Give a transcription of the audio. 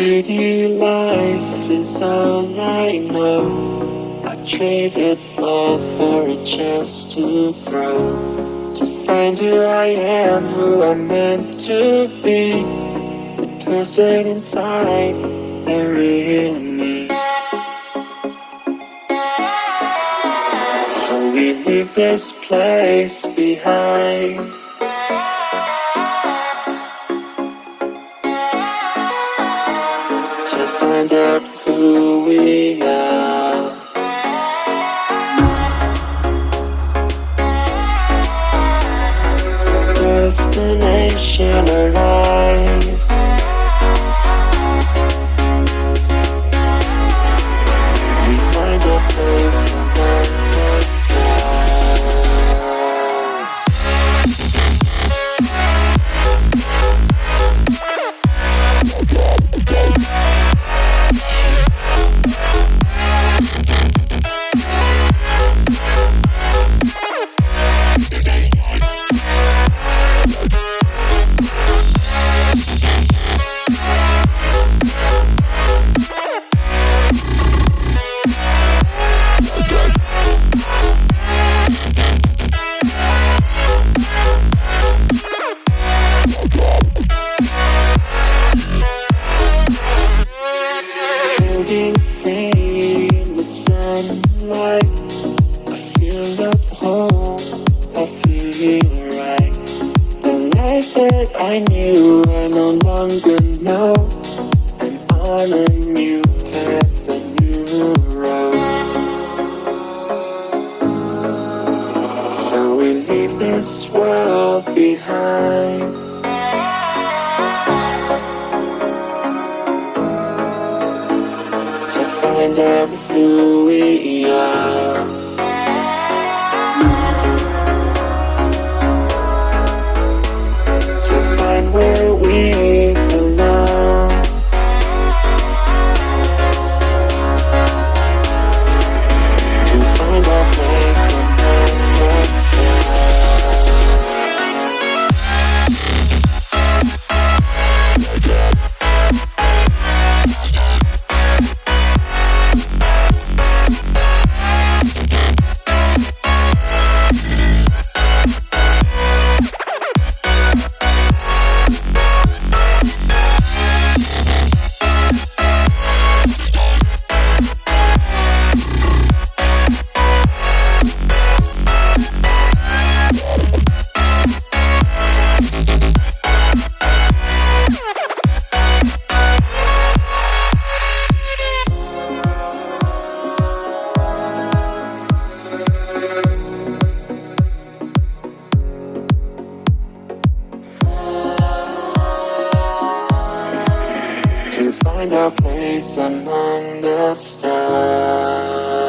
city life is all I know. I traded all for a chance to grow, to find who I am, who I'm meant to be, the person inside, the real me. So we leave this place behind, to find out who we are. Destination arrives. We find a place among the stars. In the sunlight, I feel at home, I feel right. The life that I knew, I no longer know. I'm on a new path, a new road. So we leave this world behind, find out who we are. To find where we belong. To find our place among the stars. To find our place among the stars.